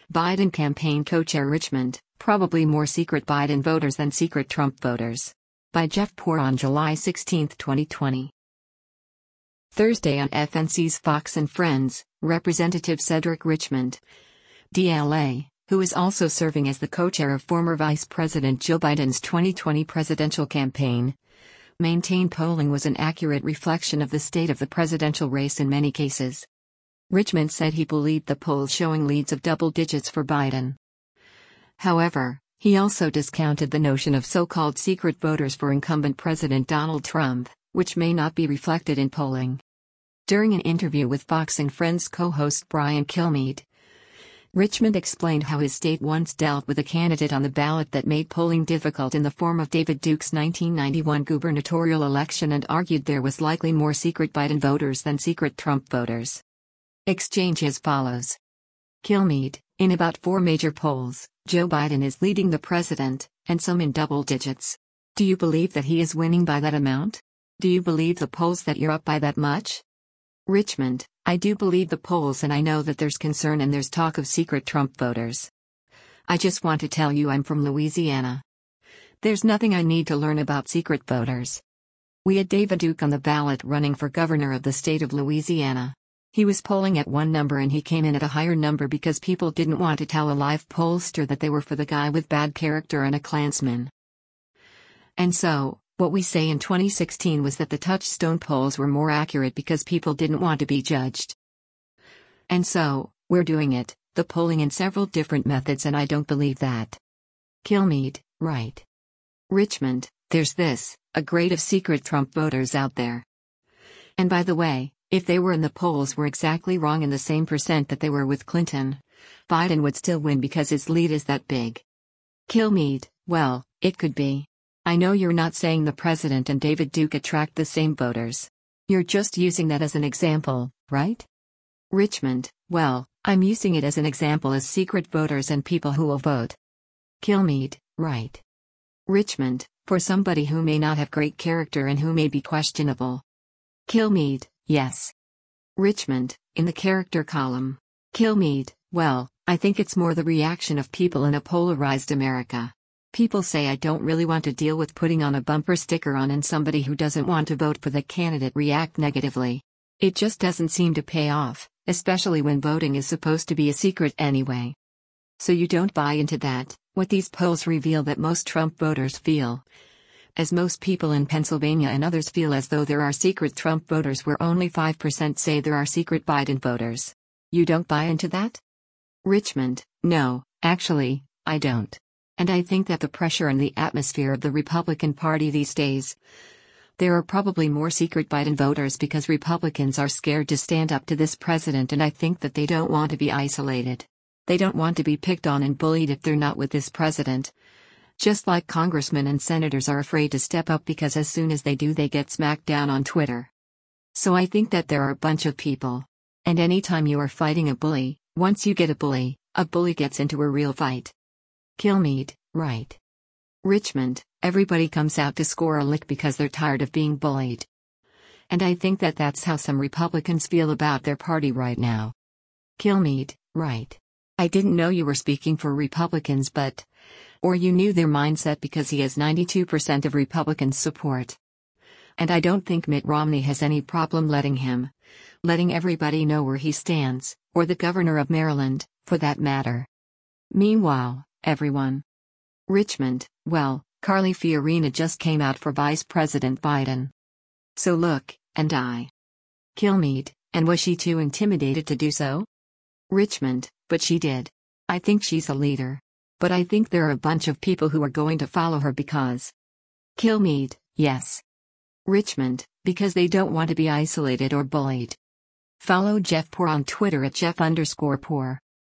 Biden campaign co-chair Richmond, probably more secret Biden voters than secret Trump voters. By Jeff Poor on July 16, 2020. Thursday on FNC's Fox and Friends, Representative Cedric Richmond, DLA, who is also serving as the co-chair of former Vice President Joe Biden's 2020 presidential campaign, maintained polling was an accurate reflection of the state of the presidential race in many cases. Richmond said he believed the polls showing leads of double digits for Biden. However, he also discounted the notion of so-called secret voters for incumbent President Donald Trump, which may not be reflected in polling. During an interview with Fox and Friends co-host Brian Kilmeade, Richmond explained how his state once dealt with a candidate on the ballot that made polling difficult in the form of David Duke's 1991 gubernatorial election and argued there was likely more secret Biden voters than secret Trump voters. Exchange as follows. Kilmeade, in about 4 major polls, Joe Biden is leading the president, and some in double digits. Do you believe that he is winning by that amount? Do you believe the polls that you're up by that much? Richmond, I do believe the polls and I know that there's concern and there's talk of secret Trump voters. I just want to tell you I'm from Louisiana. There's nothing I need to learn about secret voters. We had David Duke on the ballot running for governor of the state of Louisiana. He was polling at one number and he came in at a higher number because people didn't want to tell a live pollster that they were for the guy with bad character and a Klansman. And so, what we say in 2016 was that the Touchstone polls were more accurate because people didn't want to be judged. And so, we're doing it, the polling in several different methods, and I don't believe that. Kilmeade, right. Richmond, there's a grade of secret Trump voters out there. And by the way, if they were in the polls were exactly wrong in the same percent that they were with Clinton, Biden would still win because his lead is that big. Kilmeade, well, it could be. I know you're not saying the president and David Duke attract the same voters. You're just using that as an example, right? Richmond, well, I'm using it as an example as secret voters and people who will vote. Kilmeade, right. Richmond, for somebody who may not have great character and who may be questionable. Kilmeade, yes. Richmond, in the character column. Kilmeade, well, I think it's more the reaction of people in a polarized America. People say I don't really want to deal with putting on a bumper sticker on and somebody who doesn't want to vote for the candidate react negatively. It just doesn't seem to pay off, especially when voting is supposed to be a secret anyway. So you don't buy into that, what these polls reveal that most Trump voters feel. As most people in Pennsylvania and others feel as though there are secret Trump voters where only 5% say there are secret Biden voters. You don't buy into that? Richmond, no, actually, I don't. And I think that the pressure and the atmosphere of the Republican Party these days, there are probably more secret Biden voters because Republicans are scared to stand up to this president, and I think that they don't want to be isolated. They don't want to be picked on and bullied if they're not with this president. Just like congressmen and senators are afraid to step up because as soon as they do they get smacked down on Twitter. So I think that there are a bunch of people. And anytime you are fighting a bully, once you get a bully gets into a real fight. Kilmeade, right. Richmond, everybody comes out to score a lick because they're tired of being bullied. And I think that that's how some Republicans feel about their party right now. Kilmeade, right. I didn't know you were speaking for Republicans, or you knew their mindset because he has 92% of Republicans' support. And I don't think Mitt Romney has any problem letting everybody know where he stands, or the governor of Maryland, for that matter. Meanwhile, everyone. Richmond, well, Carly Fiorina just came out for Vice President Biden. So look, and I. Kilmeade, and was she too intimidated to do so? Richmond, but she did. I think she's a leader. But I think there are a bunch of people who are going to follow her because. Kilmeade, yes. Richmond, because they don't want to be isolated or bullied. Follow Jeff Poor on Twitter at Jeff_Poor.